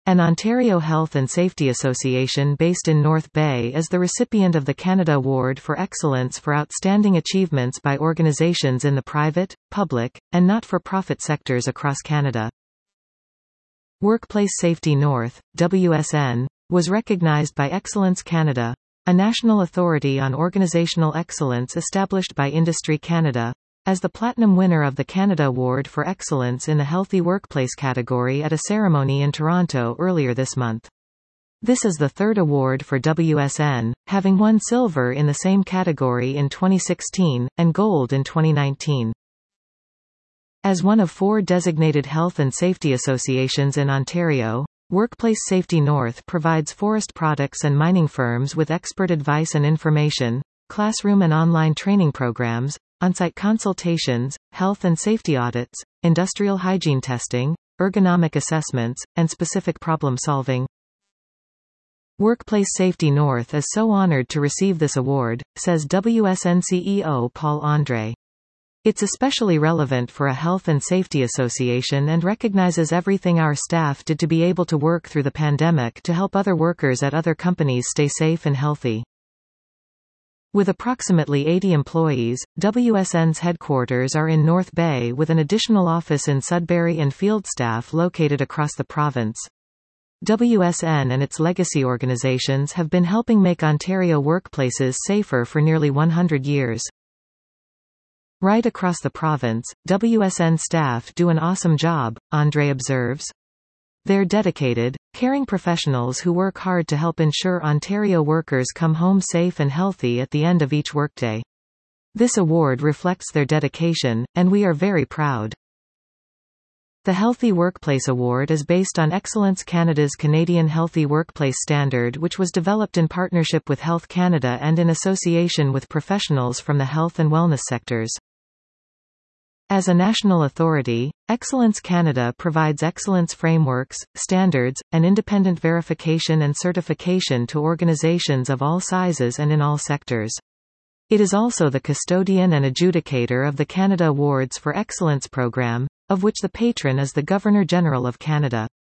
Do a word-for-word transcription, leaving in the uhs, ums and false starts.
An Ontario Health and Safety Association based in North Bay is the recipient of the Canada Award for Excellence for Outstanding Achievements by organizations in the private, public, and not-for-profit sectors across Canada. Workplace Safety North, W S N, was recognized by Excellence Canada, a national authority on organizational excellence established by Industry Canada, as the platinum winner of the Canada Award for Excellence in the Healthy Workplace category at a ceremony in Toronto earlier this month. This is the third award for W S N, having won silver in the same category in twenty sixteen, and gold in twenty nineteen. As one of four designated health and safety associations in Ontario, Workplace Safety North provides forest products and mining firms with expert advice and information, classroom and online training programs, on-site consultations, health and safety audits, industrial hygiene testing, ergonomic assessments, and specific problem-solving. Workplace Safety North is so honored to receive this award, says W S N C E O Paul Andre. It's especially relevant for a health and safety association and recognizes everything our staff did to be able to work through the pandemic to help other workers at other companies stay safe and healthy. With approximately eighty employees, W S N's headquarters are in North Bay with an additional office in Sudbury and field staff located across the province. W S N and its legacy organizations have been helping make Ontario workplaces safer for nearly one hundred years. Right across the province, W S N staff do an awesome job, Andre observes. They're dedicated, caring professionals who work hard to help ensure Ontario workers come home safe and healthy at the end of each workday. This award reflects their dedication, and we are very proud. The Healthy Workplace Award is based on Excellence Canada's Canadian Healthy Workplace Standard, which was developed in partnership with Health Canada and in association with professionals from the health and wellness sectors. As a national authority, Excellence Canada provides excellence frameworks, standards, and independent verification and certification to organizations of all sizes and in all sectors. It is also the custodian and adjudicator of the Canada Awards for Excellence program, of which the patron is the Governor-General of Canada.